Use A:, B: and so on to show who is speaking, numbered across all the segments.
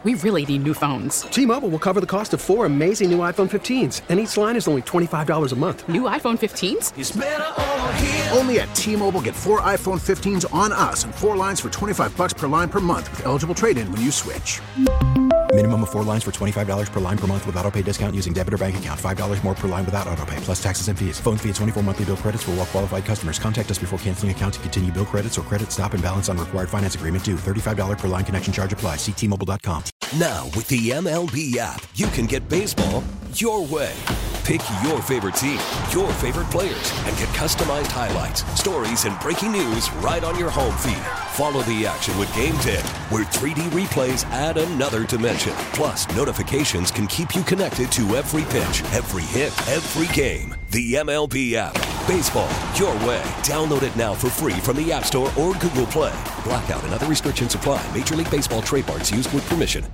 A: We really need new phones.
B: T-Mobile will cover the cost of 4 amazing new iPhone 15s, and each line is only $25 a month.
A: New iPhone 15s?
C: It's better over here.
D: Only at T-Mobile, get 4 iPhone 15s on us and 4 lines for $25 per line per month with eligible trade-in when you switch.
E: Minimum of 4 lines for $25 per line per month with autopay discount using debit or bank account. $5 more per line without autopay, plus taxes and fees. Phone fee at 24 monthly bill credits for well-qualified customers. Contact us before canceling account to continue bill credits or credit stop and balance on required finance agreement due. $35 per line connection charge applies. See T-Mobile.com.
F: Now, with the MLB app, you can get baseball your way. Pick your favorite team, your favorite players, and get customized highlights, stories, and breaking news right on your home feed. Follow the action with Game Day, where 3D replays add another dimension. Plus, notifications can keep you connected to every pitch, every hit, every game. The MLB app. Baseball your way. Download it now for free from the App Store or Google Play. Blackout and other restrictions apply. Major League Baseball trademarks used with permission.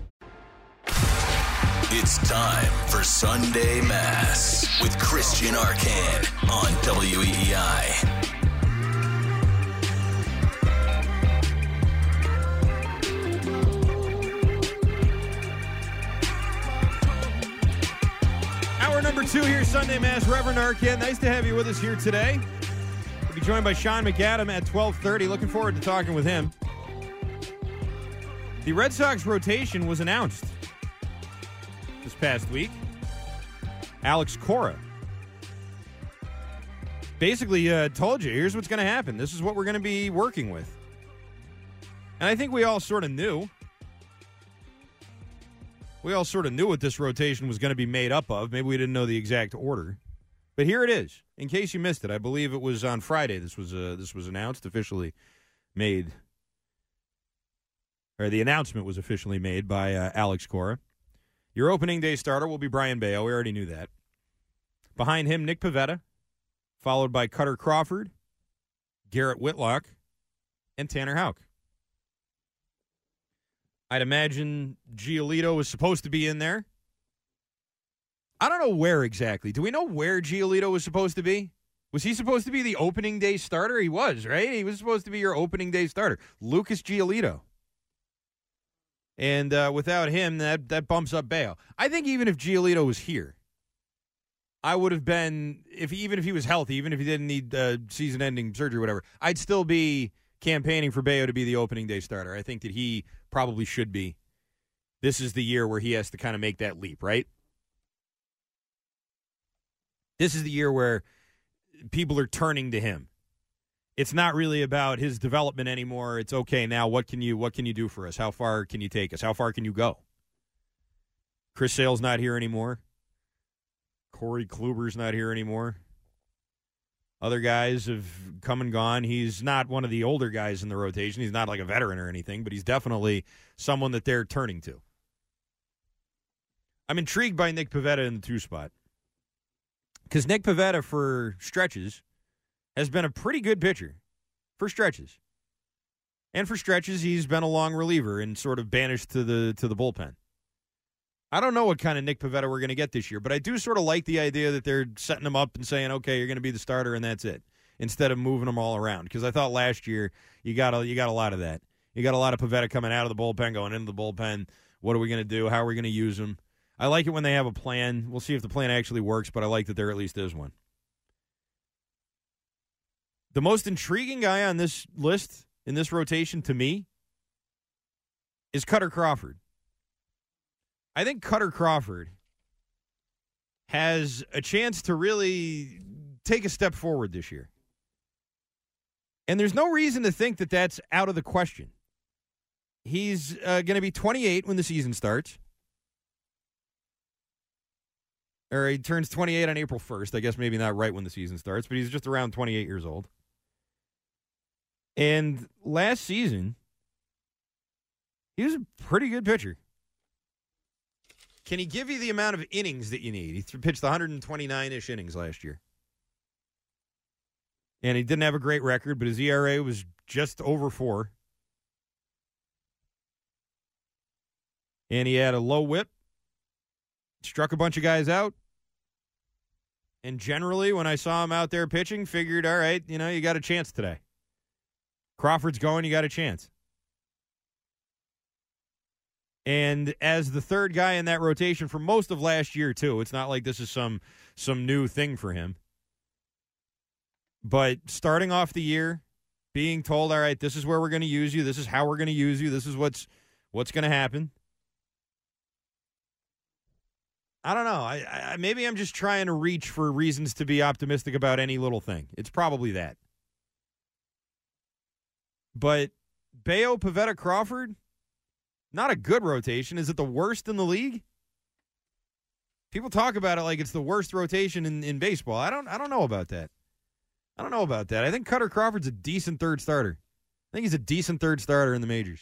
C: It's time for Sunday Mass with Christian Arcand on WEEI.
G: Hour number 2 here, Sunday Mass. Reverend Arcand, nice to have you with us here today. We'll be joined by Sean McAdam at 12:30. Looking forward to talking with him. The Red Sox rotation was announced this past week. Alex Cora basically told you, here's what's going to happen. This is what we're going to be working with. And I think we all sort of knew. We all sort of knew what this rotation was going to be made up of. Maybe we didn't know the exact order. But here it is. In case you missed it, I believe it was on Friday this was announced, officially made. Or the announcement was officially made by Alex Cora. Your opening day starter will be Brian Bayo. We already knew that. Behind him, Nick Pivetta, followed by Cutter Crawford, Garrett Whitlock, and Tanner Houck. I'd imagine Giolito was supposed to be in there. I don't know where exactly. Do we know where Giolito was supposed to be? Was he supposed to be the opening day starter? He was, right? He was supposed to be your opening day starter. Lucas Giolito. And without him, that bumps up Bayo. I think even if Giolito was here, I would have been, even if he was healthy, even if he didn't need season-ending surgery or whatever, I'd still be campaigning for Bayo to be the opening day starter. I think that he probably should be. This is the year where he has to kind of make that leap, right? This is the year where people are turning to him. It's not really about his development anymore. It's okay now. What can you do for us? How far can you take us? How far can you go? Chris Sale's not here anymore. Corey Kluber's not here anymore. Other guys have come and gone. He's not one of the older guys in the rotation. He's not like a veteran or anything, but he's definitely someone that they're turning to. I'm intrigued by Nick Pivetta in the 2 spot. Because Nick Pivetta, for stretches, has been a pretty good pitcher. For stretches. And for stretches, he's been a long reliever and sort of banished to the bullpen. I don't know what kind of Nick Pivetta we're going to get this year, but I do sort of like the idea that they're setting him up and saying, okay, you're going to be the starter and that's it, instead of moving them all around. Because I thought last year you got a lot of that. You got a lot of Pivetta coming out of the bullpen, going into the bullpen. What are we going to do? How are we going to use him? I like it when they have a plan. We'll see if the plan actually works, but I like that there at least is one. The most intriguing guy on this list, in this rotation to me, is Cutter Crawford. I think Cutter Crawford has a chance to really take a step forward this year. And there's no reason to think that that's out of the question. He's going to be 28 when the season starts. Or he turns 28 on April 1st. I guess maybe not right when the season starts, but he's just around 28 years old. And last season, he was a pretty good pitcher. Can he give you the amount of innings that you need? He pitched 129-ish innings last year. And he didn't have a great record, but his ERA was just over 4. And he had a low whip. Struck a bunch of guys out. And generally, when I saw him out there pitching, figured, all right, you got a chance today. Crawford's going, you got a chance. And as the third guy in that rotation for most of last year, too. It's not like this is some new thing for him. But starting off the year, being told, all right, this is where we're going to use you. This is how we're going to use you. This is what's going to happen. I don't know. I maybe I'm just trying to reach for reasons to be optimistic about any little thing. It's probably that. But Bello, Pivetta, Crawford, not a good rotation. Is it the worst in the league? People talk about it like it's the worst rotation in baseball. I don't know about that. I think Cutter Crawford's a decent third starter. I think he's a decent third starter in the majors.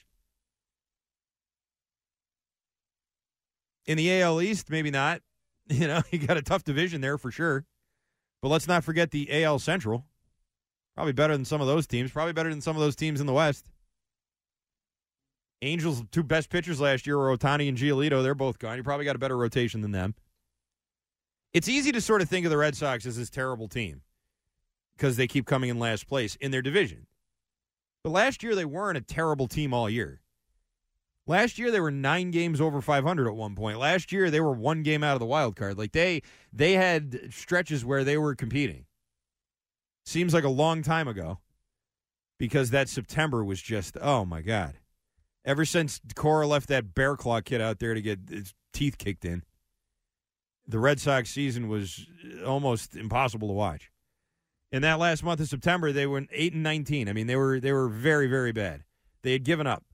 G: In the AL East, maybe not. You got a tough division there for sure. But let's not forget the AL Central. Probably better than some of those teams. Probably better than some of those teams in the West. Angels' two best pitchers last year were Ohtani and Giolito. They're both gone. You probably got a better rotation than them. It's easy to sort of think of the Red Sox as this terrible team because they keep coming in last place in their division. But last year, they weren't a terrible team all year. Last year, they were 9 games over 500 at one point. Last year, they were 1 game out of the wild card. Like, they had stretches where they were competing. Seems like a long time ago because that September was just, oh, my God. Ever since Cora left that Bear Claw kid out there to get his teeth kicked in, the Red Sox season was almost impossible to watch. In that last month of September, they went 8-19. I mean, they were very, very bad. They had given up.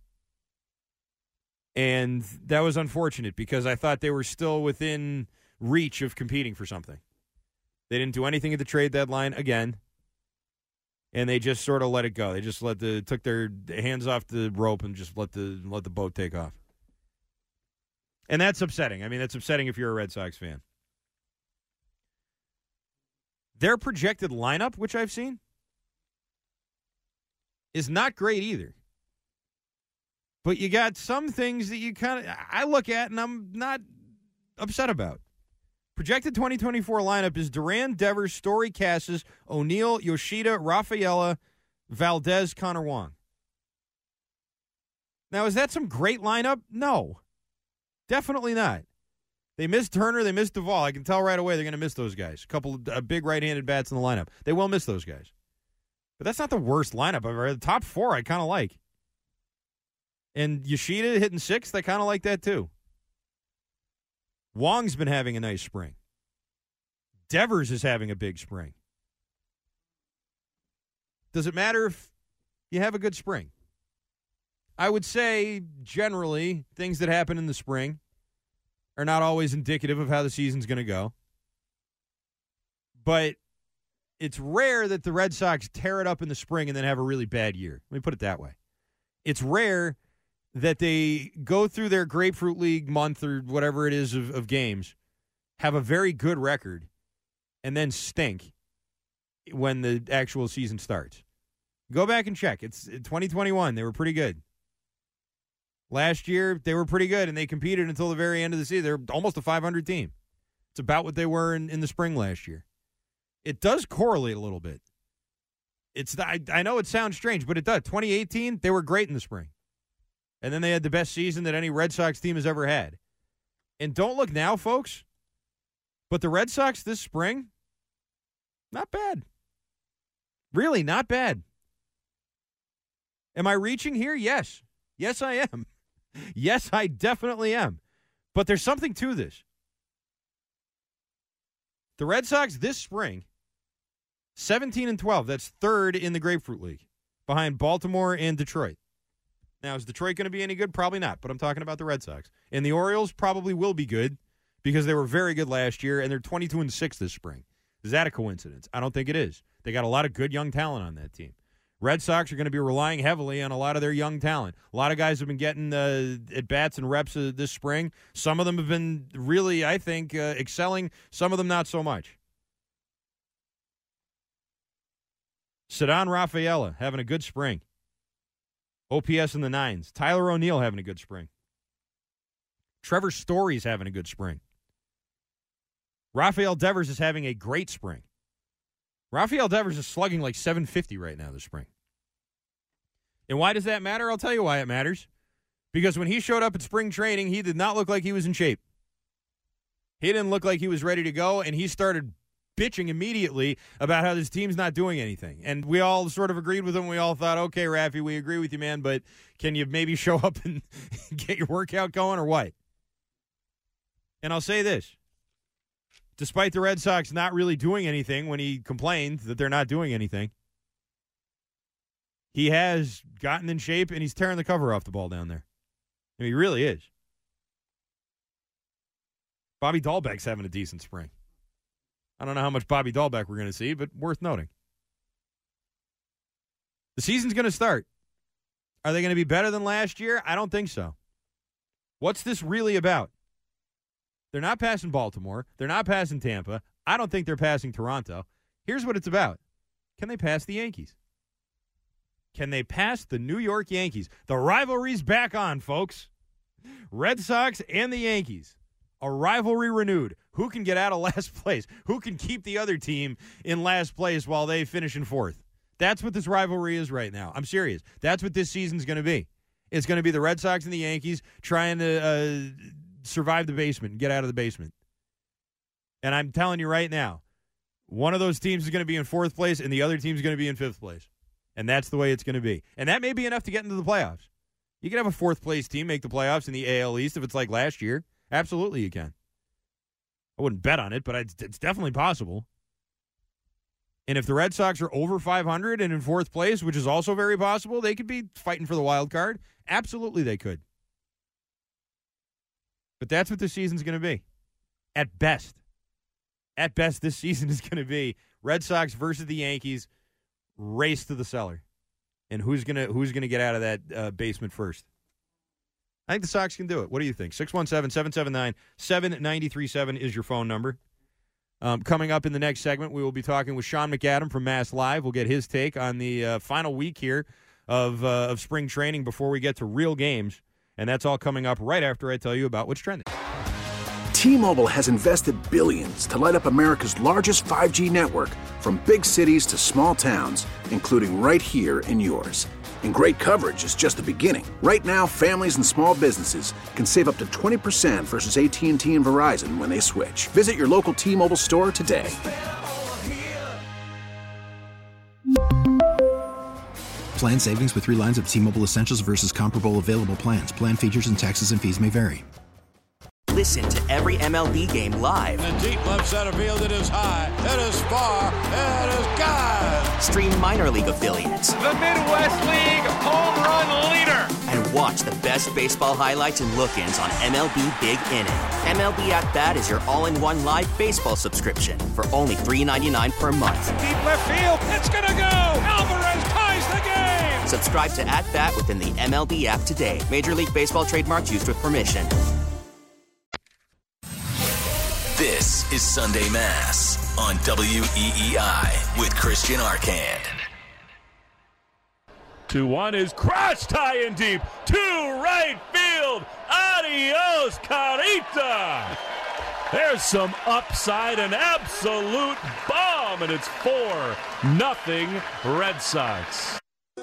G: And that was unfortunate because I thought they were still within reach of competing for something. They didn't do anything at the trade deadline again, and they just sort of let it go. They just took their hands off the rope and just let the boat take off. And that's upsetting. I mean, that's upsetting if you're a Red Sox fan. Their projected lineup, which I've seen, is not great either. But you got some things that you I look at and I'm not upset about. Projected 2024 lineup is Duran, Devers, Story, Casas, O'Neill, Yoshida, Rafaela, Valdez, Connor Wong. Now, is that some great lineup? No. Definitely not. They missed Turner. They missed Duvall. I can tell right away they're going to miss those guys. A couple of big right-handed bats in the lineup. They will miss those guys. But that's not the worst lineup I've ever had. The top 4 I kind of like. And Yoshida hitting 6th, I kind of like that too. Wong's been having a nice spring. Devers is having a big spring. Does it matter if you have a good spring? I would say, generally, things that happen in the spring are not always indicative of how the season's going to go. But it's rare that the Red Sox tear it up in the spring and then have a really bad year. Let me put it that way. It's rare that they go through their Grapefruit League month or whatever it is of games, have a very good record, and then stink when the actual season starts. Go back and check. It's 2021. They were pretty good. Last year, they were pretty good, and they competed until the very end of the season. They're almost a 500 team. It's about what they were in the spring last year. It does correlate a little bit. I know it sounds strange, but it does. 2018, they were great in the spring. And then they had the best season that any Red Sox team has ever had. And don't look now, folks, but the Red Sox this spring, not bad. Really, not bad. Am I reaching here? Yes. Yes, I am. Yes, I definitely am. But there's something to this. The Red Sox this spring, 17-12. That's 3rd in the Grapefruit League, behind Baltimore and Detroit. Now, is Detroit going to be any good? Probably not, but I'm talking about the Red Sox. And the Orioles probably will be good because they were very good last year, and they're 22-6 this spring. Is that a coincidence? I don't think it is. They got a lot of good young talent on that team. Red Sox are going to be relying heavily on a lot of their young talent. A lot of guys have been getting at-bats and reps this spring. Some of them have been really, I think, excelling. Some of them not so much. Ceddanne Rafaela having a good spring. OPS in the 9s. Tyler O'Neill having a good spring. Trevor Story's having a good spring. Rafael Devers is having a great spring. Rafael Devers is slugging like 750 right now this spring. And why does that matter? I'll tell you why it matters. Because when he showed up at spring training, he did not look like he was in shape. He didn't look like he was ready to go, and he started bitching immediately about how this team's not doing anything. And we all sort of agreed with him. We all thought, okay, Raffy, we agree with you, man, but can you maybe show up and get your workout going or what? And I'll say this. Despite the Red Sox not really doing anything when he complained that they're not doing anything, he has gotten in shape, and he's tearing the cover off the ball down there. I mean, he really is. Bobby Dahlbeck's having a decent spring. I don't know how much Bobby Dahlbeck we're going to see, but worth noting. The season's going to start. Are they going to be better than last year? I don't think so. What's this really about? They're not passing Baltimore. They're not passing Tampa. I don't think they're passing Toronto. Here's what it's about. Can they pass the Yankees? Can they pass the New York Yankees? The rivalry's back on, folks. Red Sox and the Yankees. A rivalry renewed. Who can get out of last place? Who can keep the other team in last place while they finish in fourth? That's what this rivalry is right now. I'm serious. That's what this season's going to be. It's going to be the Red Sox and the Yankees trying to survive the basement and get out of the basement. And I'm telling you right now, one of those teams is going to be in fourth place and the other team's going to be in fifth place. And that's the way it's going to be. And that may be enough to get into the playoffs. You can have a fourth-place team make the playoffs in the AL East if it's like last year. Absolutely you can. I wouldn't bet on it, but it's definitely possible. And if the Red Sox are over 500 and in fourth place, which is also very possible, they could be fighting for the wild card. Absolutely they could. But that's what this season's going to be. At best. At best, this season is going to be Red Sox versus the Yankees. Race to the cellar, and who's gonna get out of that basement first? I think the Sox can do it. What do you think? 617-779-7937 is your phone number. Coming up in the next segment, we will be talking with Sean McAdam from Mass Live. We'll get his take on the final week here of spring training before we get to real games, and that's all coming up right after I tell you about what's trending.
D: T-Mobile has invested billions to light up America's largest 5G network, from big cities to small towns, including right here in yours. And great coverage is just the beginning. Right now, families and small businesses can save up to 20% versus AT&T and Verizon when they switch. Visit your local T-Mobile store today.
E: Plan savings with 3 lines of T-Mobile Essentials versus comparable available plans. Plan features and taxes and fees may vary.
H: Listen to every MLB game live.
I: In the deep left center field, it is high, it is far, it is gone.
H: Stream minor league affiliates.
J: The Midwest League home run leader.
H: And watch the best baseball highlights and look-ins on MLB Big Inning. MLB At Bat is your all-in-one live baseball subscription for only $3.99 per month.
J: Deep left field, it's gonna go. Alvarez ties the game.
H: Subscribe to At Bat within the MLB app today. Major League Baseball trademarks used with permission.
C: This is Sunday Mass on WEEI with Christian Arcand.
K: 2-1 is crushed high and deep to right field. Adios, Carita. There's some upside, an absolute bomb, and it's 4-0 Red Sox.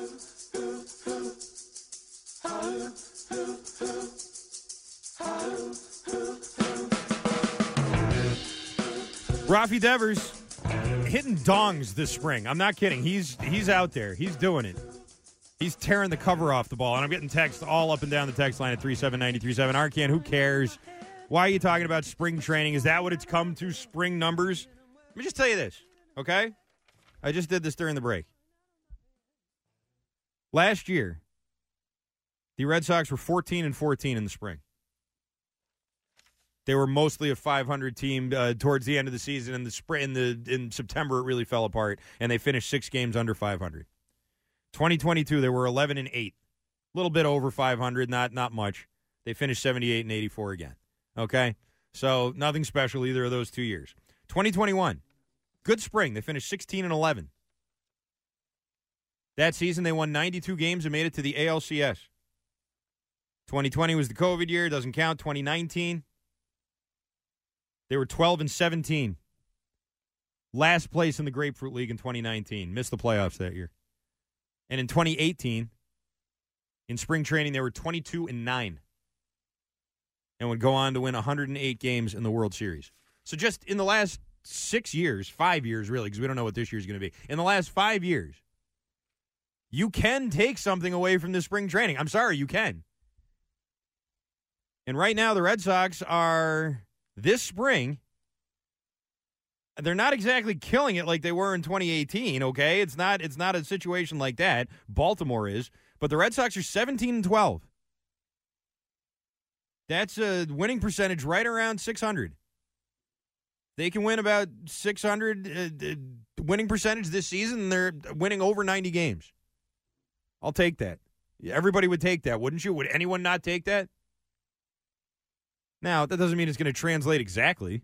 G: Rafi Devers hitting dongs this spring. I'm not kidding. He's out there. He's doing it. He's tearing the cover off the ball. And I'm getting texts all up and down the text line at 37937. Arcand, who cares? Why are you talking about spring training? Is that what it's come to, spring numbers? Let me just tell you this, okay? I just did this during the break. Last year, the Red Sox were 14-14 in the spring. They were mostly a 500 team towards the end of the season. In the spring, in September, it really fell apart, and they finished 6 games under 500. 2022, they were 11-8, a little bit over 500, not much. They finished 78-84 again. Okay, so nothing special either of those 2 years. 2021, good spring. They finished 16-11. That season, they won 92 games and made it to the ALCS. 2020 was the COVID year, doesn't count. 2019. They were 12-17. Last place in the Grapefruit League in 2019. Missed the playoffs that year. And in 2018, In spring training, they were 22-9 and would go on to win 108 games in the World Series. So just in the last 5 years really, because we don't know what this year's going to be. In the last 5 years, you can take something away from the spring training. I'm sorry, you can. And right now, the Red Sox are, this spring, they're not exactly killing it like they were in 2018, okay? It's not a situation like that. Baltimore is. But the Red Sox are 17-12. That's a winning percentage right around 600. They can win about 600 winning percentage this season, and they're winning over 90 games. I'll take that. Everybody would take that, wouldn't you? Would anyone not take that? Now, that doesn't mean it's going to translate exactly.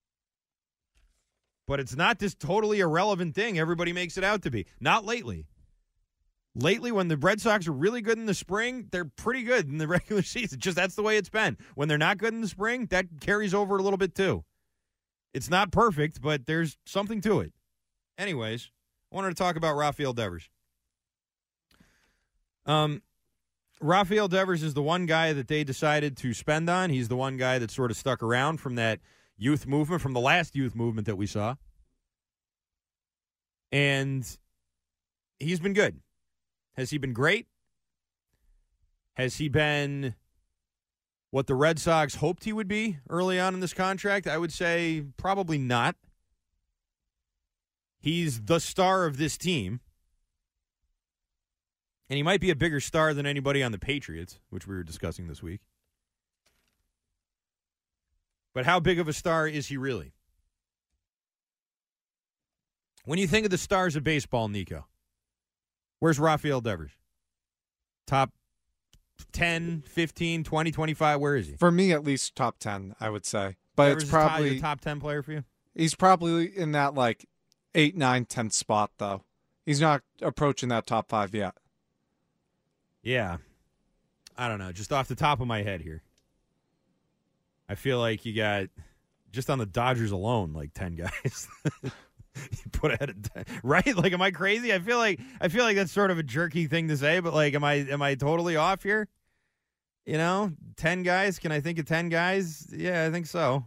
G: But it's not this totally irrelevant thing everybody makes it out to be. Not lately. Lately, when the Red Sox are really good in the spring, they're pretty good in the regular season. Just that's the way it's been. When they're not good in the spring, that carries over a little bit too. It's not perfect, but there's something to it. Anyways, I wanted to talk about Rafael Devers. Rafael Devers is the one guy that they decided to spend on. He's the one guy that sort of stuck around from that youth movement, from the last youth movement that we saw. And he's been good. Has he been great? Has he been what the Red Sox hoped he would be early on in this contract? I would say probably not. He's the star of this team. And he might be a bigger star than anybody on the Patriots, which we were discussing this week. But how big of a star is he really? When you think of the stars of baseball, Nico, where's Rafael Devers? Top 10, 15, 20, 25, where is he?
L: For me, at least top 10, I would say. But
G: Devers
L: it's probably
G: is a top 10 player for you?
L: He's probably in that 8, 9, 10 spot, though. He's not approaching that top 5 yet.
G: Yeah. I don't know. Just off the top of my head here, I feel like you got, just on the Dodgers alone, 10 guys. You put ahead of 10, right? Am I crazy? I feel like that's sort of a jerky thing to say, but am I totally off here? 10 guys. Can I think of 10 guys? Yeah, I think so.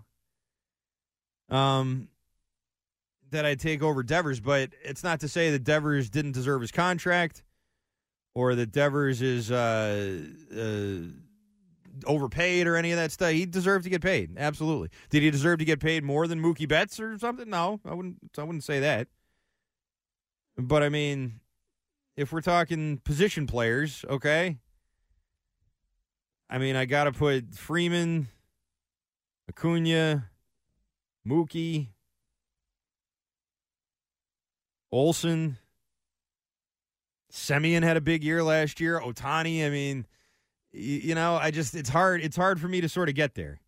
G: That I'd take over Devers, but it's not to say that Devers didn't deserve his contract or that Devers is overpaid or any of that stuff. He deserved to get paid. Absolutely. Did he deserve to get paid more than Mookie Betts or something? No, I wouldn't say that. But I mean, if we're talking position players, okay. I mean, I got to put Freeman, Acuna, Mookie, Olsen. Semien had a big year last year. Ohtani, I mean, it's hard for me to sort of get there.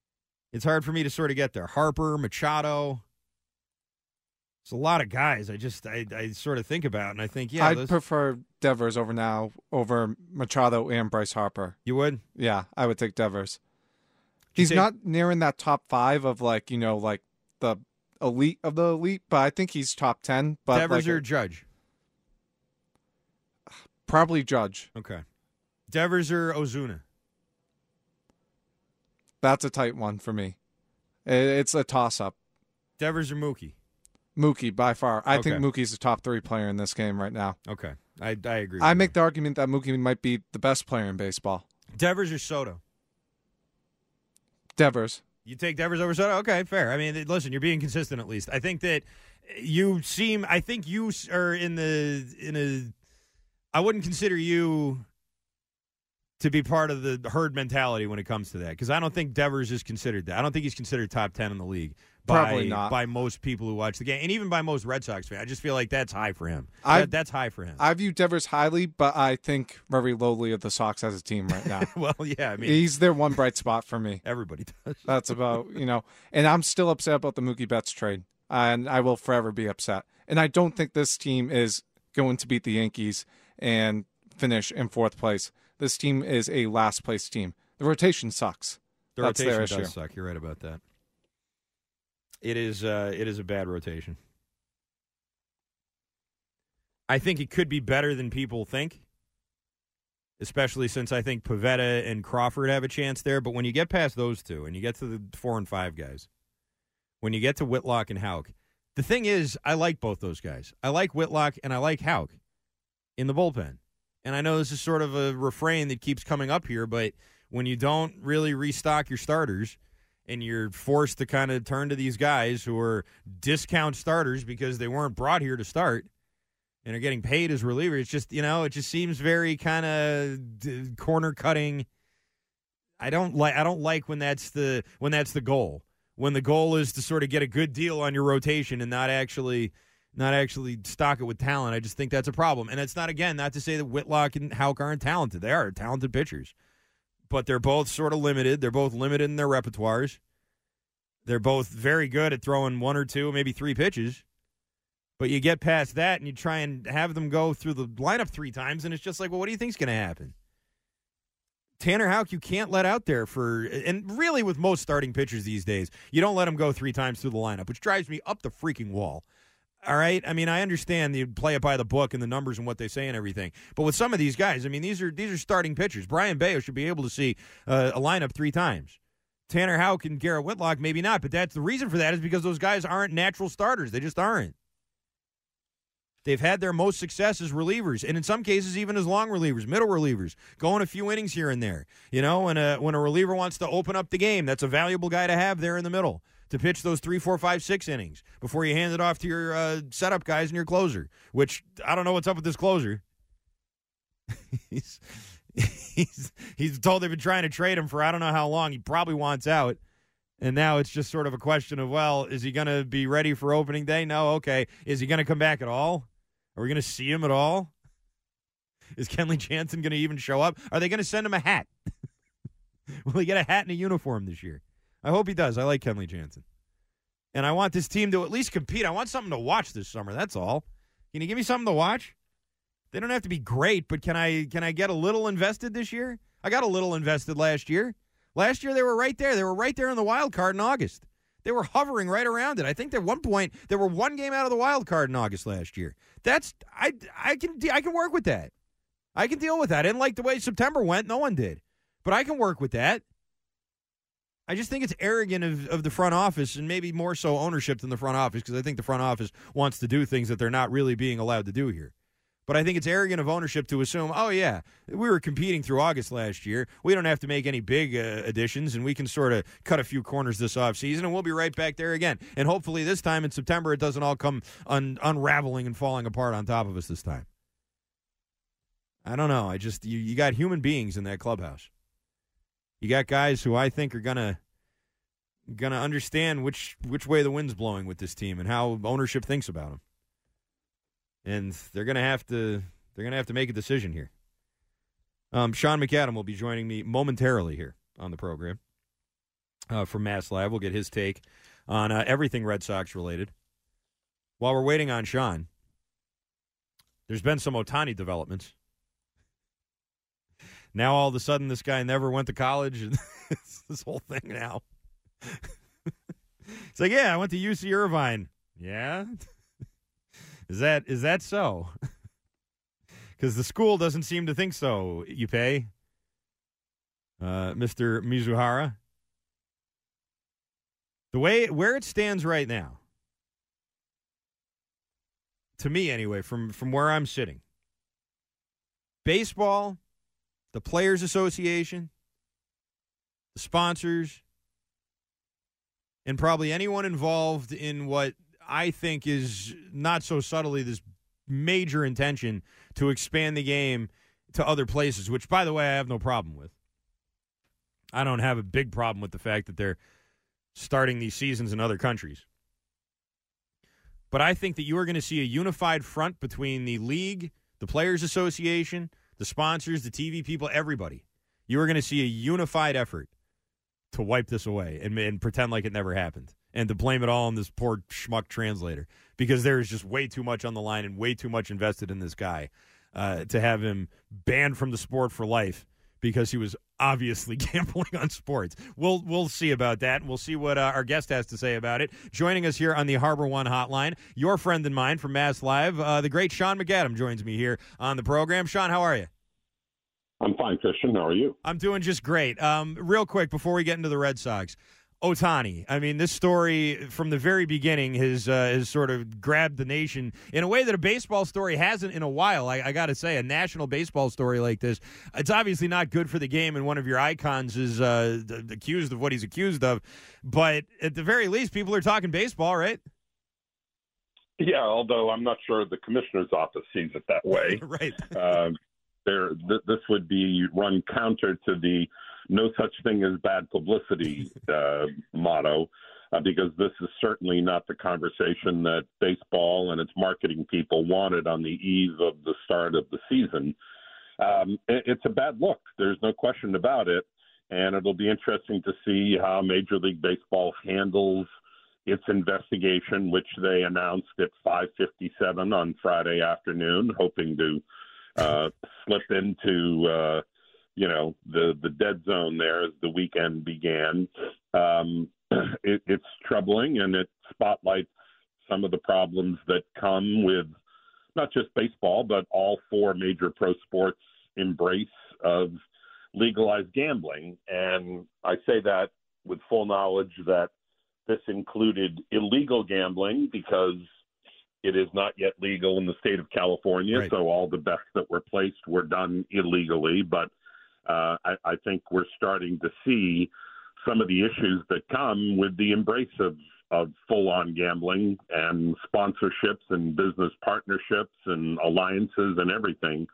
G: Harper, Machado. It's a lot of guys I sort of think about, and I think, yeah.
L: I'd prefer Devers over Machado and Bryce Harper.
G: You would?
L: Yeah, I would take Devers. He's not near in that top 5 of the elite of the elite, but I think he's top 10. But
G: Devers or Judge?
L: Probably Judge.
G: Okay. Devers or Ozuna?
L: That's a tight one for me. It's a toss-up.
G: Devers or Mookie?
L: Mookie, by far. I think Mookie's the top 3 player in this game right now.
G: Okay. I agree.
L: I make the argument that Mookie might be the best player in baseball.
G: Devers or Soto?
L: Devers.
G: You take Devers over Soto? Okay, fair. I mean, listen, you're being consistent at least. I think that you are in a I wouldn't consider you to be part of the herd mentality when it comes to that, because I don't think Devers is considered that. I don't think he's considered top 10 in the league.
L: Probably not.
G: By most people who watch the game, and even by most Red Sox fans. I just feel like that's high for him. That's high for him.
L: I view Devers highly, but I think very lowly of the Sox as a team right now.
G: Well, yeah. I mean,
L: he's their one bright spot for me.
G: Everybody does.
L: That's about, and I'm still upset about the Mookie Betts trade, and I will forever be upset. And I don't think this team is going to beat the Yankees and finish in 4th place. This team is a last-place team. The rotation sucks.
G: That's their issue. Does suck. You're right about that. It is a bad rotation. I think it could be better than people think. especially since I think Pivetta and Crawford have a chance there. But when you get past those two and you get to the 4 and 5 guys, when you get to Whitlock and Houck, the thing is, I like both those guys. I like Whitlock and I like Houck in the bullpen. And I know this is sort of a refrain that keeps coming up here, but when you don't really restock your starters and you're forced to kind of turn to these guys who are discount starters because they weren't brought here to start and are getting paid as relievers, it's just, it just seems very kind of corner cutting. I don't like when that's the goal. When the goal is to sort of get a good deal on your rotation and not actually stock it with talent. I just think that's a problem. And it's not to say that Whitlock and Houck aren't talented. They are talented pitchers. But they're both sort of limited. They're both limited in their repertoires. They're both very good at throwing 1 or 2, maybe 3 pitches. But you get past that and you try and have them go through the lineup 3 times, and it's just like, well, what do you think's going to happen? Tanner Houck, you can't let out there and really with most starting pitchers these days, you don't let them go 3 times through the lineup, which drives me up the freaking wall. All right? I mean, I understand you play it by the book and the numbers and what they say and everything. But with some of these guys, I mean, these are starting pitchers. Brian Bayo should be able to see a lineup 3 times. Tanner Houck and Garrett Whitlock, maybe not. But that's the reason for that is because those guys aren't natural starters. They just aren't. They've had their most success as relievers, and in some cases even as long relievers, middle relievers, going a few innings here and there. When a reliever wants to open up the game, that's a valuable guy to have there in the middle to pitch those 3, 4, 5, 6 innings before you hand it off to your setup guys and your closer, which I don't know what's up with this closer. He's told they've been trying to trade him for I don't know how long. He probably wants out. And now it's just sort of a question of, well, is he going to be ready for opening day? No, okay. Is he going to come back at all? Are we going to see him at all? Is Kenley Jansen going to even show up? Are they going to send him a hat? Will he get a hat and a uniform this year? I hope he does. I like Kenley Jansen. And I want this team to at least compete. I want something to watch this summer. That's all. Can you give me something to watch? They don't have to be great, but can I get a little invested this year? I got a little invested last year. Last year they were right there. They were right there in the wild card in August. They were hovering right around it. I think at one point they were 1 game out of the wild card in August last year. I can work with that. I can deal with that. I didn't like the way September went. No one did. But I can work with that. I just think it's arrogant of the front office, and maybe more so ownership than the front office, because I think the front office wants to do things that they're not really being allowed to do here. But I think it's arrogant of ownership to assume, oh, yeah, we were competing through August last year. We don't have to make any big additions, and we can sort of cut a few corners this offseason, and we'll be right back there again. And hopefully this time in September it doesn't all come unraveling and falling apart on top of us this time. I don't know. You got human beings in that clubhouse. You got guys who I think are gonna understand which way the wind's blowing with this team and how ownership thinks about them. And they're gonna have to make a decision here. Sean McAdam will be joining me momentarily here on the program from Mass Live. We'll get his take on everything Red Sox related. While we're waiting on Sean, there's been some Ohtani developments. Now all of a sudden this guy never went to college, and it's this whole thing now. It's like, yeah, I went to UC Irvine. Yeah. Is that so? Because the school doesn't seem to think so, Ippei. Mr. Mizuhara. Where it stands right now, to me anyway, from where I'm sitting, baseball, the Players Association, the sponsors, and probably anyone involved in what I think is not so subtly this major intention to expand the game to other places, which, by the way, I have no problem with. I don't have a big problem with the fact that they're starting these seasons in other countries. But I think that you are going to see a unified front between the league, the Players Association, the sponsors, the TV people, everybody. You are going to see a unified effort to wipe this away and pretend like it never happened, and to blame it all on this poor schmuck translator, because there is just way too much on the line and way too much invested in this guy to have him banned from the sport for life because he was obviously gambling on sports. We'll see about that, and we'll see what our guest has to say about it. Joining us here on the Harbor One Hotline, your friend and mine from Mass Live, the great Sean McAdam joins me here on the program. Sean, how are you?
M: I'm fine, Christian. How are you?
G: I'm doing just great. Real quick, before we get into the Red Sox, Ohtani. I mean, this story from the very beginning has sort of grabbed the nation in a way that a baseball story hasn't in a while. I got to say, a national baseball story like this, it's obviously not good for the game, and one of your icons is accused of what he's accused of. But at the very least, people are talking baseball, right?
M: Yeah, although I'm not sure the commissioner's office sees it that way.
G: Right.
M: This would be run counter to the no such thing as bad publicity motto, because this is certainly not the conversation that baseball and its marketing people wanted on the eve of the start of the season. It's a bad look. There's no question about it. And it'll be interesting to see how Major League Baseball handles its investigation, which they announced at 5:57 on Friday afternoon, hoping to slip into the dead zone there as the weekend began. It's troubling, and it spotlights some of the problems that come with not just baseball, but all four major pro sports embrace of legalized gambling. And I say that with full knowledge that this included illegal gambling, because it is not yet legal in the state of California. Right. So all the bets that were placed were done illegally. But I think we're starting to see some of the issues that come with the embrace of full-on gambling and sponsorships and business partnerships and alliances and everything.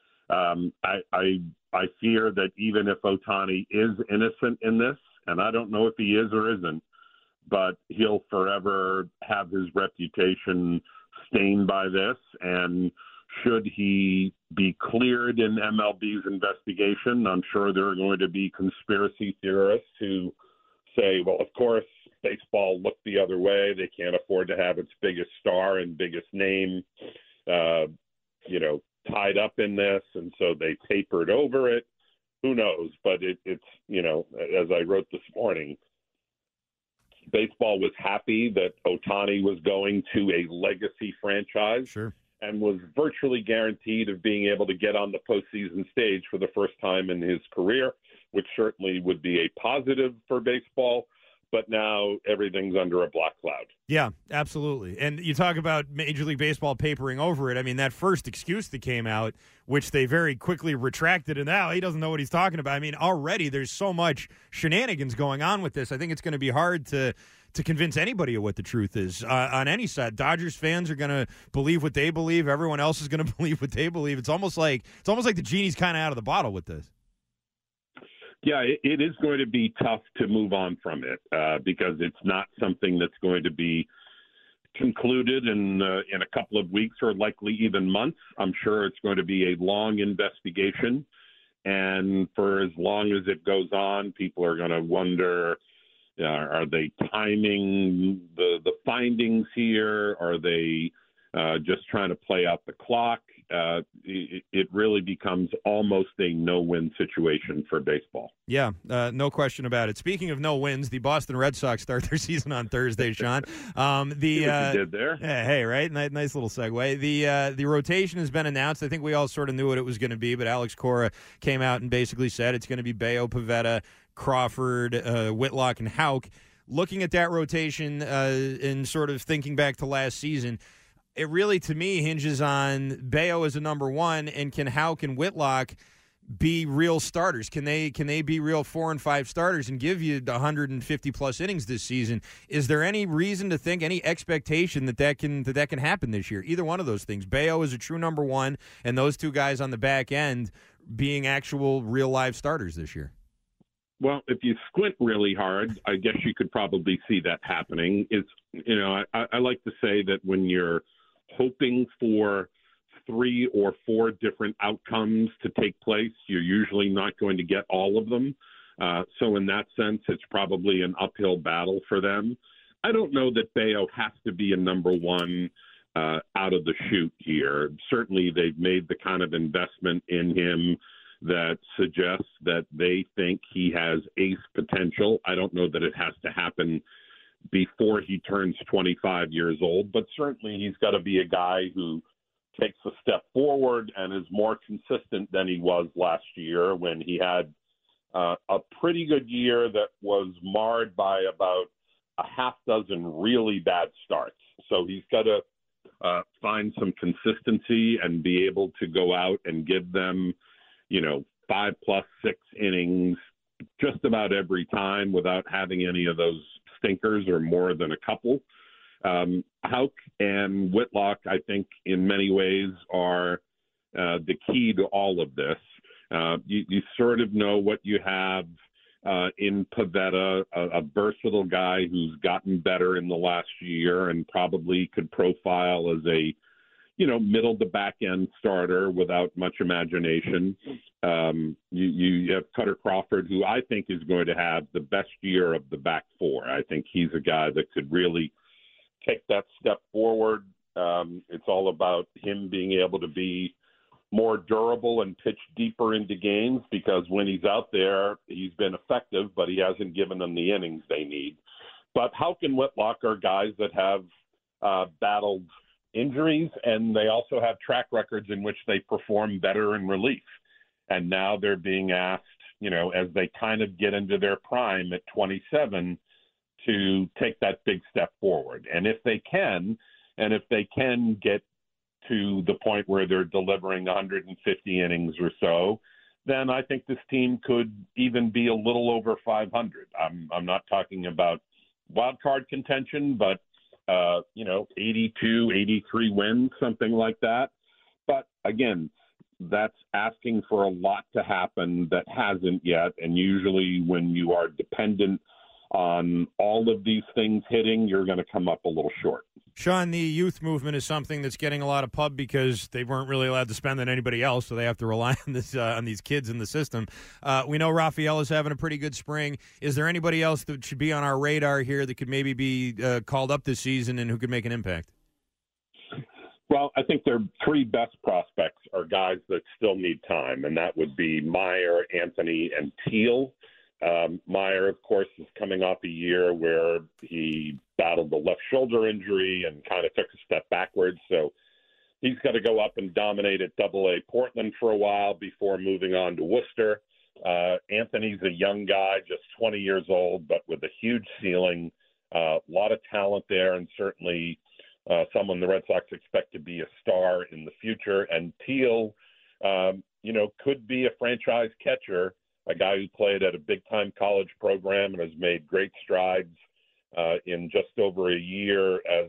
M: I fear that even if Ohtani is innocent in this, and I don't know if he is or isn't, but he'll forever have his reputation stained by this. And should he be cleared in MLB's investigation, I'm sure there are going to be conspiracy theorists who say, well, of course, baseball looked the other way. They can't afford to have its biggest star and biggest name, tied up in this. And so they papered over it. Who knows? But it's, as I wrote this morning, baseball was happy that Ohtani was going to a legacy franchise.
G: Sure.
M: And was virtually guaranteed of being able to get on the postseason stage for the first time in his career, which certainly would be a positive for baseball. But now everything's under a black cloud.
G: Yeah, absolutely. And you talk about Major League Baseball papering over it. I mean, that first excuse that came out, which they very quickly retracted, and now he doesn't know what he's talking about. I mean, already there's so much shenanigans going on with this. I think it's going to be hard to convince anybody of what the truth is on any side. Dodgers fans are going to believe what they believe. Everyone else is going to believe what they believe. It's almost like the genie's kind of out of the bottle with this.
M: Yeah, it is going to be tough to move on from it because it's not something that's going to be concluded in a couple of weeks or likely even months. I'm sure it's going to be a long investigation. And for as long as it goes on, people are going to wonder, are they timing the findings here? Are they just trying to play out the clock? It really becomes almost a no-win situation for baseball.
G: Yeah, no question about it. Speaking of no wins, the Boston Red Sox start their season on Thursday, Sean.
M: You did there.
G: Hey, right? Nice little segue. The rotation has been announced. I think we all sort of knew what it was going to be, but Alex Cora came out and basically said it's going to be Bello, Pivetta, Crawford, Whitlock, and Houck. Looking at that rotation and sort of thinking back to last season, it really, to me, hinges on Bello as a number one, and can Houck and Whitlock be real starters? Can they be real 4 and 5 starters and give you 150-plus innings this season? Is there any reason to think, any expectation that can happen this year? Either one of those things. Bello is a true number one, and those two guys on the back end being actual real live starters this year.
M: Well, if you squint really hard, I guess you could probably see that happening. It's, I like to say that when you're hoping for 3 or 4 different outcomes to take place, you're usually not going to get all of them. So in that sense, it's probably an uphill battle for them. I don't know that Bello has to be a number one out of the chute here. Certainly they've made the kind of investment in him that suggests that they think he has ace potential. I don't know that it has to happen before he turns 25 years old, but certainly he's got to be a guy who takes a step forward and is more consistent than he was last year when he had a pretty good year that was marred by about a half dozen really bad starts. So he's got to find some consistency and be able to go out and give them, 5+6 innings just about every time without having any of those stinkers or more than a couple. Houck and Whitlock, I think, in many ways are the key to all of this. You sort of know what you have in Pivetta, a versatile guy who's gotten better in the last year and probably could profile as a, middle to back end starter without much imagination. You have Cutter Crawford, who I think is going to have the best year of the back four. I think he's a guy that could really take that step forward. It's all about him being able to be more durable and pitch deeper into games, because when he's out there, he's been effective, but he hasn't given them the innings they need. But Houck and Whitlock are guys that have battled injuries, and they also have track records in which they perform better in relief. And now they're being asked, as they kind of get into their prime at 27, to take that big step forward. And if they can get to the point where they're delivering 150 innings or so, then I think this team could even be a little over 500. I'm not talking about wild card contention, but 82, 83 wins, something like that. But again, that's asking for a lot to happen that hasn't yet. And usually when you are dependent on all of these things hitting, you're going to come up a little short.
G: Sean, the youth movement is something that's getting a lot of pub because they weren't really allowed to spend on anybody else, so they have to rely on this on these kids in the system. We know Rafael is having a pretty good spring. Is there anybody else that should be on our radar here that could maybe be called up this season and who could make an impact?
M: Well, I think their three best prospects are guys that still need time, and that would be Meyer, Anthony, and Teal. Meyer, of course, is coming off a year where he battled the left shoulder injury and kind of took a step backwards. So he's got to go up and dominate at AA Portland for a while before moving on to Worcester. Anthony's a young guy, just 20 years old, but with a huge ceiling, a lot of talent there, and certainly someone the Red Sox expect to be a star in the future. And Teal, could be a franchise catcher, a guy who played at a big-time college program and has made great strides in just over a year as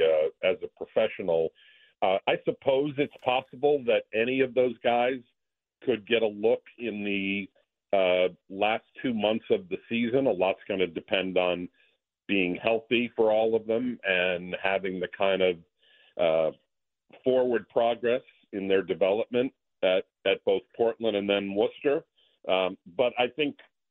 M: a professional. I suppose it's possible that any of those guys could get a look in the last 2 months of the season. A lot's going to depend on being healthy for all of them and having the kind of forward progress in their development at both Portland and then Worcester. But I think,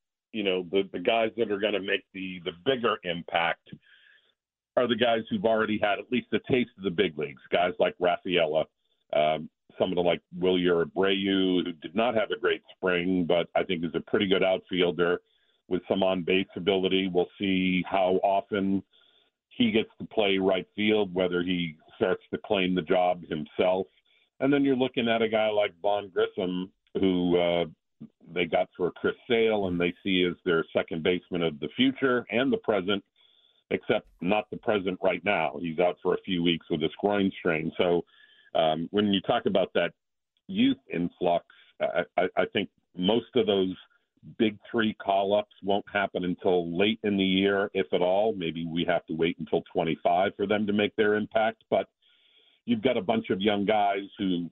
M: the guys that are going to make the bigger impact are the guys who've already had at least a taste of the big leagues, guys like Rafaela, someone like Wilyer Abreu, who did not have a great spring, but I think is a pretty good outfielder with some on-base ability. We'll see how often he gets to play right field, whether he starts to claim the job himself. And then you're looking at a guy like Vaughn Grissom, who they got for Chris Sale, and they see as their second baseman of the future and the present, except not the present right now. He's out for a few weeks with his groin strain. So when you talk about that youth influx, I think most of those big three call-ups won't happen until late in the year, if at all. Maybe we have to wait until 25 for them to make their impact. But you've got a bunch of young guys who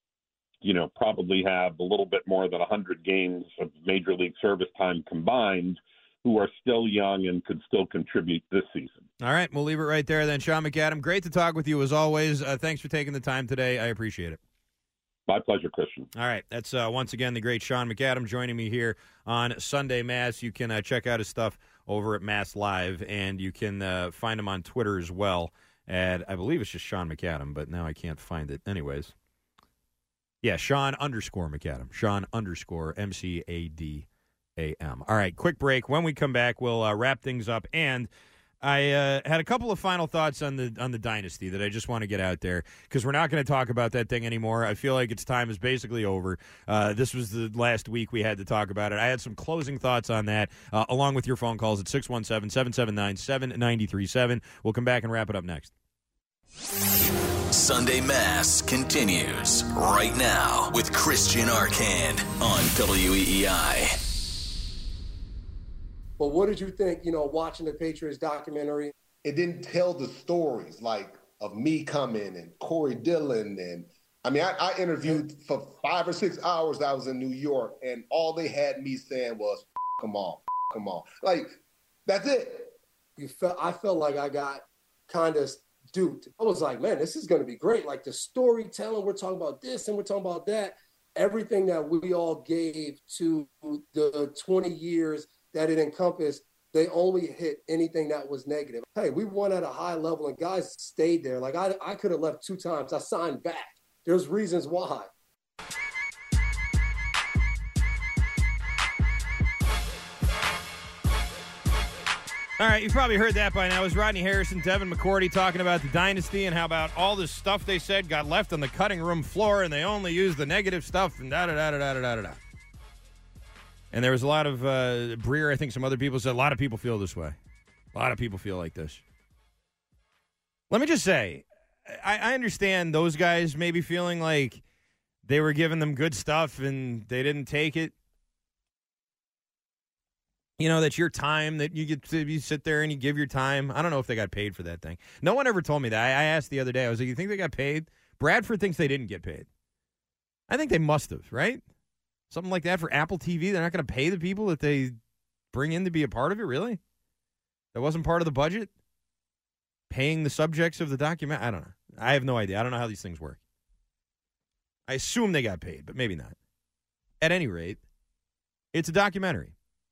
M: probably have a little bit more than 100 games of Major League service time combined, who are still young and could still contribute this season.
G: All right, we'll leave it right there then. Sean McAdam, great to talk with you as always. Thanks for taking the time today. I appreciate it.
M: My pleasure, Christian.
G: All right, that's once again the great Sean McAdam joining me here on Sunday Mass. You can check out his stuff over at Mass Live, and you can find him on Twitter as well. And I believe it's just Sean McAdam, but now I can't find it. Anyways. Yeah, Sean_McAdam. Sean_McAdam. All right, quick break. When we come back, we'll wrap things up. And I had a couple of final thoughts on the dynasty that I just want to get out there because we're not going to talk about that thing anymore. I feel like its time is basically over. This was the last week we had to talk about it. I had some closing thoughts on that, along with your phone calls at 617-779-7937. We'll come back and wrap it up next.
C: Sunday Mass continues right now with Christian Arcand on WEEI.
N: But what did you think, watching the Patriots documentary?
O: It didn't tell the stories like of me coming and Corey Dillon. And I interviewed for 5 or 6 hours. I was in New York, and all they had me saying was, come on. Like, that's it.
N: I felt like I got kind of duped. I was like, man, this is going to be great. Like the storytelling, we're talking about this and we're talking about that. Everything that we all gave to the 20 years that it encompassed, they only hit anything that was negative. Hey, we won at a high level and guys stayed there. Like I could have left 2 times. I signed back. There's reasons why.
G: All right, you've probably heard that by now. It was Rodney Harrison, Devin McCourty talking about the dynasty and how about all this stuff they said got left on the cutting room floor and they only used the negative stuff and da-da-da-da-da-da-da-da. And there was a lot of, Breer, I think some other people said, a lot of people feel this way. A lot of people feel like this. Let me just say, I understand those guys maybe feeling like they were giving them good stuff and they didn't take it. That's your time that you get to you sit there and you give your time. I don't know if they got paid for that thing. No one ever told me that. I asked the other day. I was like, you think they got paid? Bradford thinks they didn't get paid. I think they must have, right? Something like that for Apple TV. They're not going to pay the people that they bring in to be a part of it, really? That wasn't part of the budget? Paying the subjects of the document? I don't know. I have no idea. I don't know how these things work. I assume they got paid, but maybe not. At any rate, it's a documentary.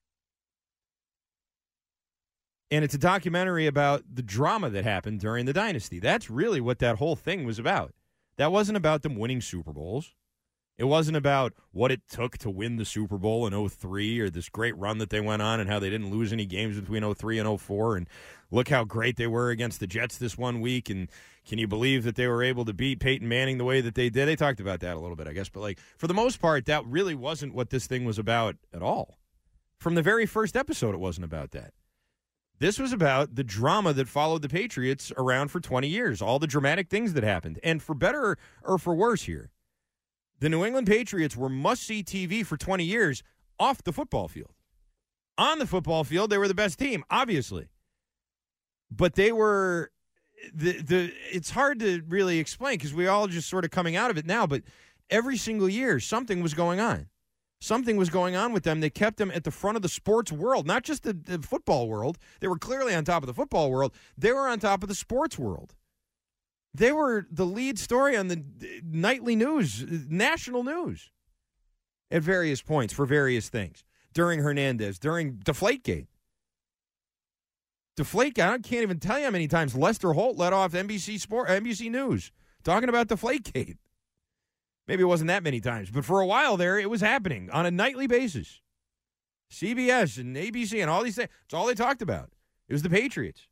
G: And it's a documentary about the drama that happened during the dynasty. That's really what that whole thing was about. That wasn't about them winning Super Bowls. It wasn't about what it took to win the Super Bowl in 2003 or this great run that they went on and how they didn't lose any games between 2003 and 2004 and look how great they were against the Jets this one week and can you believe that they were able to beat Peyton Manning the way that they did? They talked about that a little bit, I guess. But for the most part, that really wasn't what this thing was about at all. From the very first episode, it wasn't about that. This was about the drama that followed the Patriots around for 20 years, all the dramatic things that happened. And for better or for worse here, the New England Patriots were must-see TV for 20 years off the football field. On the football field, they were the best team, obviously. But they were it's hard to really explain because we're all just sort of coming out of it now, but every single year something was going on. Something was going on with them that kept them at the front of the sports world, not just the football world. They were clearly on top of the football world. They were on top of the sports world. They were the lead story on the nightly news, national news, at various points for various things. During Hernandez, during Deflategate. Deflategate, I can't even tell you how many times Lester Holt led off NBC News talking about Deflategate. Maybe it wasn't that many times, but for a while there, it was happening on a nightly basis. CBS and ABC and all these things, it's all they talked about. It was the Patriots.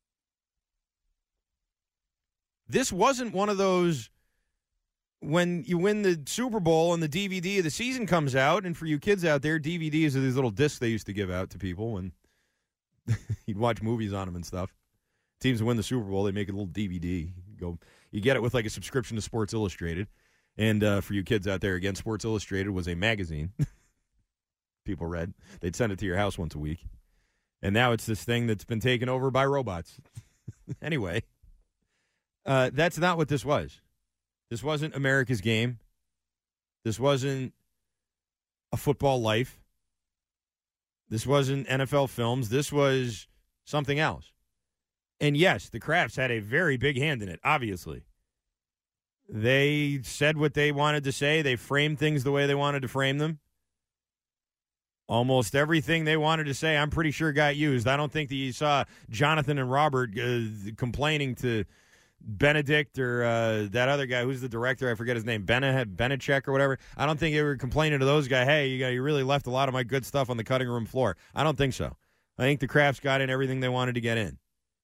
G: This wasn't one of those when you win the Super Bowl and the DVD of the season comes out, and for you kids out there, DVDs are these little discs they used to give out to people when you'd watch movies on them and stuff. Teams win the Super Bowl, they make a little DVD. You get it with like a subscription to Sports Illustrated. And for you kids out there, again, Sports Illustrated was a magazine people read. They'd send it to your house once a week. And now it's this thing that's been taken over by robots. Anyway, that's not what this was. This wasn't America's Game. This wasn't A Football Life. This wasn't NFL Films. This was something else. And yes, the Krafts had a very big hand in it, obviously. They said what they wanted to say. They framed things the way they wanted to frame them. Almost everything they wanted to say, I'm pretty sure got used. I don't think that you saw Jonathan and Robert complaining to Benedict or that other guy who's the director. I forget his name, Benechek or whatever. I don't think they were complaining to those guys, hey, you really left a lot of my good stuff on the cutting room floor. I don't think so. I think the Krafts got in everything they wanted to get in.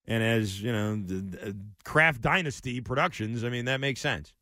G: And as, the Kraft Dynasty Productions, I mean, that makes sense.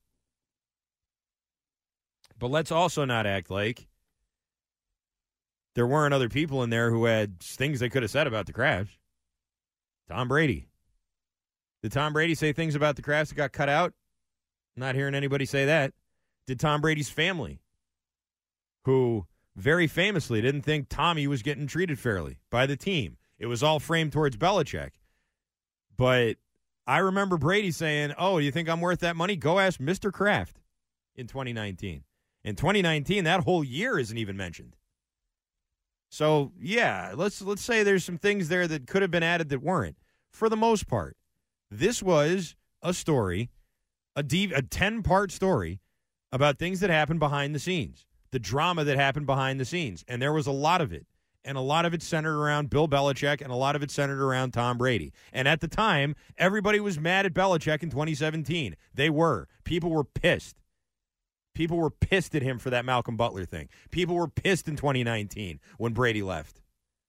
G: But let's also not act like there weren't other people in there who had things they could have said about the Krafts. Tom Brady. Did Tom Brady say things about the Krafts that got cut out? Not hearing anybody say that. Did Tom Brady's family, who very famously didn't think Tommy was getting treated fairly by the team. It was all framed towards Belichick. But I remember Brady saying, "Oh, you think I'm worth that money? Go ask Mr. Kraft," in 2019. In 2019, that whole year isn't even mentioned. So, yeah, let's say there's some things there that could have been added that weren't. For the most part, this was a story, a 10-part story about things that happened behind the scenes, the drama that happened behind the scenes. And there was a lot of it. And a lot of it centered around Bill Belichick, and a lot of it centered around Tom Brady. And at the time, everybody was mad at Belichick in 2017. They were. People were pissed. People were pissed at him for that Malcolm Butler thing. People were pissed in 2019 when Brady left.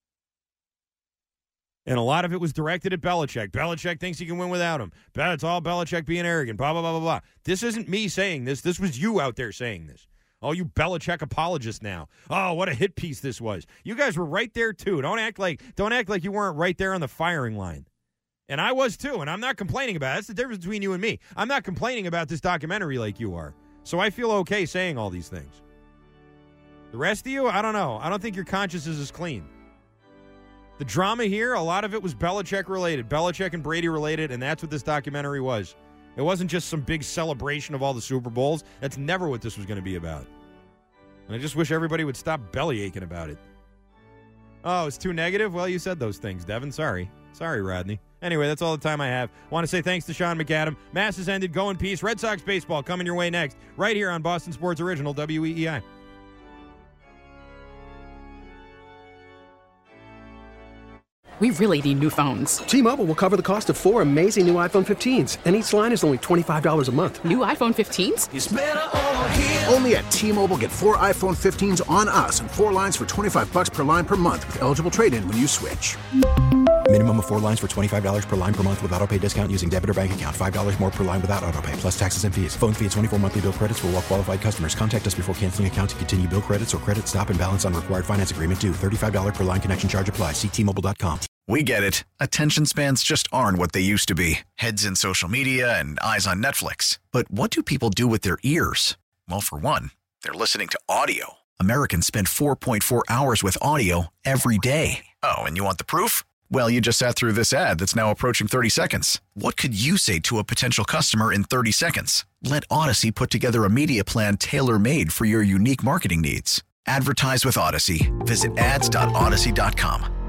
G: And a lot of it was directed at Belichick. Belichick thinks he can win without him. It's all Belichick being arrogant, blah, blah, blah, blah, blah. This isn't me saying this. This was you out there saying this. Oh, you Belichick apologists now. Oh, what a hit piece this was. You guys were right there, too. Don't act like you weren't right there on the firing line. And I was, too, and I'm not complaining about it. That's the difference between you and me. I'm not complaining about this documentary like you are. So I feel okay saying all these things. The rest of you, I don't know. I don't think your conscience is as clean. The drama here, a lot of it was Belichick related, Belichick and Brady related, and that's what this documentary was. It wasn't just some big celebration of all the Super Bowls. That's never what this was going to be about. And I just wish everybody would stop belly aching about it. Oh, it's too negative? Well, you said those things, Devin. Sorry, Rodney. Anyway, that's all the time I have. Want to say thanks to Sean McAdam. Mass has ended. Go in peace. Red Sox baseball coming your way next, right here on Boston Sports Original WEEI.
A: We really need new phones.
B: T-Mobile will cover the cost of 4 amazing new iPhone 15s, and each line is only $25 a month.
A: New iPhone 15s?
D: It's better over here. Only at T-Mobile, get 4 iPhone 15s on us and 4 lines for $25 per line per month with eligible trade-in when you switch.
E: Minimum of 4 lines for $25 per line per month with auto-pay discount using debit or bank account. $5 more per line without auto-pay, plus taxes and fees. Phone fee at 24 monthly bill credits for well-qualified customers. Contact us before canceling account to continue bill credits or credit stop and balance on required finance agreement due. $35 per line connection charge applies. See T-Mobile.com.
P: We get it. Attention spans just aren't what they used to be. Heads in social media and eyes on Netflix. But what do people do with their ears? Well, for one, they're listening to audio. Americans spend 4.4 hours with audio every day. Oh, and you want the proof? Well, you just sat through this ad that's now approaching 30 seconds. What could you say to a potential customer in 30 seconds? Let Odyssey put together a media plan tailor-made for your unique marketing needs. Advertise with Odyssey. Visit ads.odyssey.com.